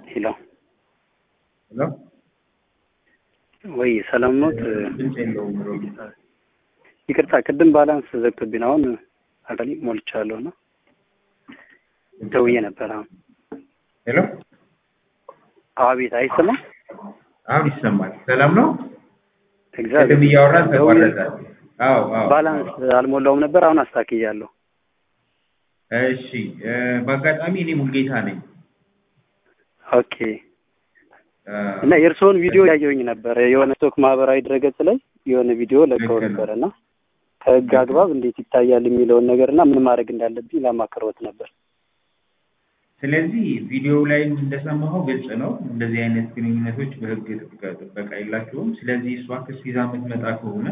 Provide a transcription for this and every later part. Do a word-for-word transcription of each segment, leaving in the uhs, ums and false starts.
ሄሎ ሄሎ ወይ ሰላም ነው? ድምጽ የለውም። ይቅርታ ቅድም ባላንስ ዘግቶብኝ አሁን አዳሊ ሞልቻለሁ እና ደውዬ ነበር። አሁን ሄሎ አቤት፣ አይሰማም? አሁን ይሰማል። ሰላም ነው? እግዚአብሔር ቅድም እያወራን ተቋረጠ። አዎ አዎ፣ ባላንስ አልሞላውም ነበር፣ አሁን አስተካክያለሁ። እሺ፣ በአጋጣሚ እኔ ሙልጌታ ነኝ። ኦኬ። እና የእርስዎን ቪዲዮ ያየሁኝ ነበር የሆነ ቶክ ማህበራዊ ድረገጽ ላይ የሆነ ቪዲዮ ለቀው ነበርና ከህግ አግባብ እንዴት ይታያል የሚለውን ነገርና ምን ማድረግ እንዳለብኝ ለማከረውት ነበር። ስለዚህ ቪዲዮው ላይ እንደሰማኸው ግልጽ ነው፣ እንደዚህ አይነት ግንኙነቶች በህግ ጥበቃ የላቸውም። ስለዚህ እሷ ክስ ይዛ የምትመጣ ከሆነ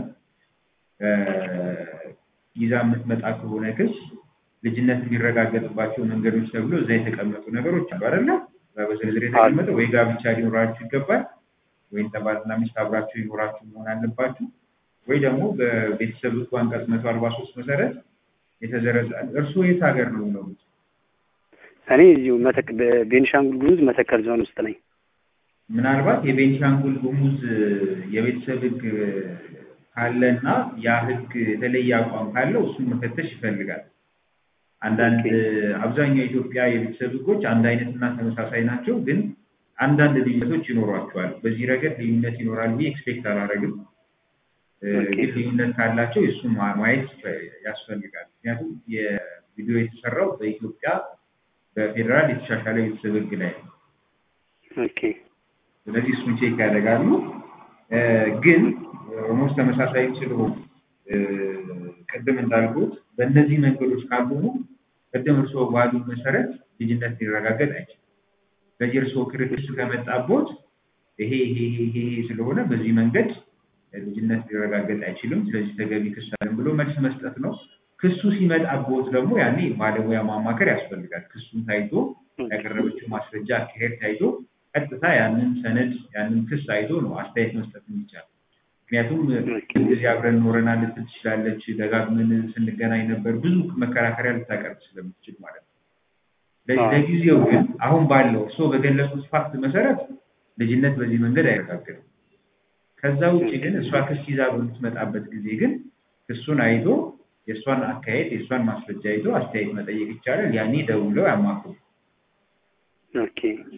ይዛ የምትመጣ ከሆነ ክስ ልጅነት የሚረጋገጥባቸው መንገዶች ተብሎ እዛ የተቀመጡ ነገሮች አሉ አይደለ? በዝርዝር የተቀመጠ ወይ ጋብቻ ሊኖራችሁ ይገባል፣ ወይ ባልና ሚስት አብራችሁ ይኖራችሁ መሆን አለባችሁ፣ ወይ ደግሞ በቤተሰብ ህግ አንቀጽ መቶ አርባ ሶስት መሰረት የተዘረዘረ። እርስዎ የት ሀገር ነው የሚኖሩት? እኔ እዚሁ መተክ ቤንሻንጉል ጉሙዝ መተከል ዞን ውስጥ ነኝ። ምናልባት የቤንሻንጉል ጉሙዝ የቤተሰብ ህግ ካለና ያ ህግ የተለየ አቋም ካለው እሱን መፈተሽ ይፈልጋል። አንዳንድ አብዛኛው ኢትዮጵያ የቤተሰብ ህጎች አንድ አይነትና ተመሳሳይ ናቸው፣ ግን አንዳንድ ልዩነቶች ይኖሯቸዋል። በዚህ ረገድ ልዩነት ይኖራል ብዬ ኤክስፔክት አላደርግም። ግን ልዩነት ካላቸው እሱን ማየት ያስፈልጋል። ምክንያቱም የቪዲዮ የተሰራው በኢትዮጵያ በፌዴራል የተሻሻለ የቤተሰብ ህግ ላይ ነው። ኦኬ። ስለዚህ እሱን ቼክ ያደርጋሉ። ግን ኦልሞስት ተመሳሳይ ስለሆኑ ቅድም እንዳልኩት በእነዚህ መንገዶች ካልሆኑ ቅድም እርስዎ ባሉ መሰረት ልጅነት ሊረጋገጥ አይችልም። ስለዚህ እርስዎ ክርክር ከመጣቦት ይሄ ይሄ ይሄ ስለሆነ በዚህ መንገድ ልጅነት ሊረጋገጥ አይችልም፣ ስለዚህ ተገቢ ክስ አለን ብሎ መልስ መስጠት ነው። ክሱ ሲመጣቦት ደግሞ ያኔ ባለሙያ ማማከር ያስፈልጋል። ክሱን ታይቶ ያቀረበችው ማስረጃ አካሄድ ታይቶ ቀጥታ ያንን ሰነድ ያንን ክስ አይቶ ነው አስተያየት መስጠት የሚቻለው። ምክንያቱም ጊዜ አብረን ኖረናል ልትል ትችላለች፣ ደጋግመን ስንገናኝ ነበር፣ ብዙ መከራከሪያ ልታቀርብ ስለምትችል ማለት ነው። ለጊዜው ግን አሁን ባለው እርስዎ በገለጹት ፋክት መሰረት ልጅነት በዚህ መንገድ አይረጋገጥም። ከዛ ውጭ ግን እሷ ክስ ይዛ በምትመጣበት ጊዜ ግን ክሱን አይቶ የእሷን አካሄድ የእሷን ማስረጃ አይቶ አስተያየት መጠየቅ ይቻላል። ያኔ ደውለው ያማክሩ። ኦኬ።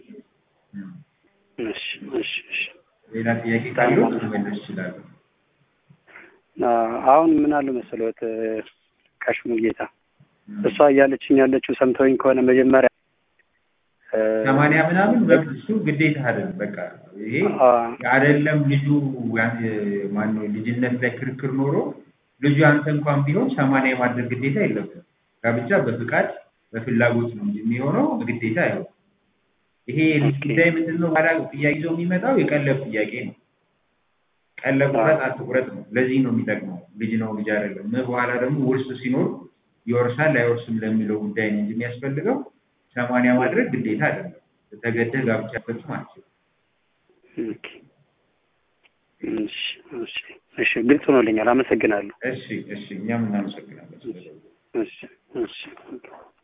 እሺ እሺ እሺ። ሌላ ጥያቄ ካለው መመለስ ይችላል። አሁን ምን አለ መሰሎት ካሽሙ ጌታ እሷ እያለችኝ ያለችው ሰምተውኝ ከሆነ መጀመሪያ ሰማንያ ምናምን በእሱ ግዴታ አይደለም። በቃ ይሄ አይደለም ልጁ ማነው ልጅነት ላይ ክርክር ኖሮ ልጁ አንተ እንኳን ቢሆን ሰማንያ የማድረግ ግዴታ የለብህም። ጋብቻ በፍቃድ በፍላጎት ነው እንጂ የሚሆነው ግዴታ አይሆንም። ይሄ ጉዳይ ምንድነው ባላ ጥያቄ ይዞ የሚመጣው የቀለብ ጥያቄ ነው። ቀለብ ቁረጥ አትቁረጥ ነው። ለዚህ ነው የሚጠቅመው። ልጅ ነው ልጅ አይደለም። በኋላ ደግሞ ውርስ ሲኖር ይወርሳል አይወርስም ለሚለው ጉዳይ ነው እንጂ የሚያስፈልገው ሰማንያ ማድረግ ግዴታ አይደለም። ተገደህ ጋብቻ ፈጽም አትችልም። ኦኬ። እሺ እሺ እሺ፣ ግልጽ ሆኖልኛል። አመሰግናለሁ። እሺ እሺ፣ እኛም እናመሰግናለን። እሺ እሺ።